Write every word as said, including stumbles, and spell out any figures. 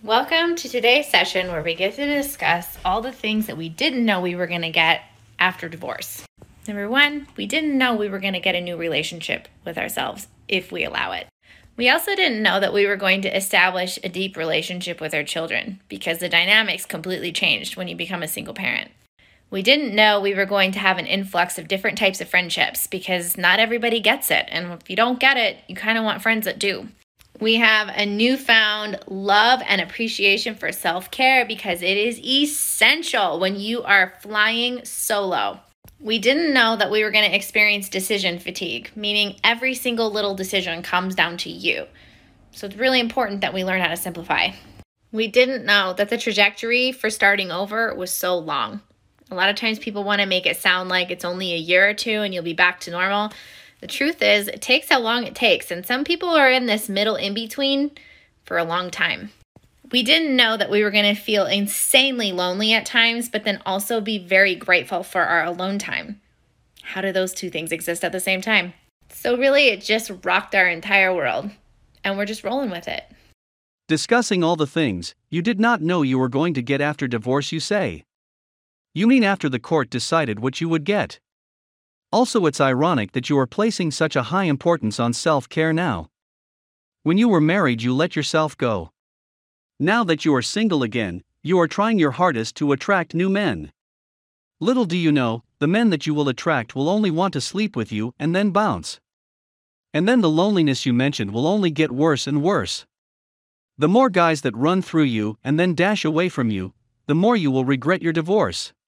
Welcome to today's session where we get to discuss all the things that we didn't know we were going to get after divorce. Number one, we didn't know we were going to get a new relationship with ourselves if we allow it. We also didn't know that we were going to establish a deep relationship with our children because the dynamics completely changed when you become a single parent. We didn't know we were going to have an influx of different types of friendships because not everybody gets it. And if you don't get it, you kind of want friends that do. We have a newfound love and appreciation for self-care because it is essential when you are flying solo. We didn't know that we were going to experience decision fatigue, meaning every single little decision comes down to you. So it's really important that we learn how to simplify. We didn't know that the trajectory for starting over was so long. A lot of times people want to make it sound like it's only a year or two and you'll be back to normal. The truth is, it takes how long it takes, and some people are in this middle in-between for a long time. We didn't know that we were going to feel insanely lonely at times, but then also be very grateful for our alone time. How do those two things exist at the same time? So really, it just rocked our entire world, and we're just rolling with it. Discussing all the things you did not know you were going to get after divorce, you say? You mean after the court decided what you would get? Also, it's ironic that you are placing such a high importance on self-care now. When you were married, you let yourself go. Now that you are single again, you are trying your hardest to attract new men. Little do you know, the men that you will attract will only want to sleep with you and then bounce. And then the loneliness you mentioned will only get worse and worse. The more guys that run through you and then dash away from you, the more you will regret your divorce.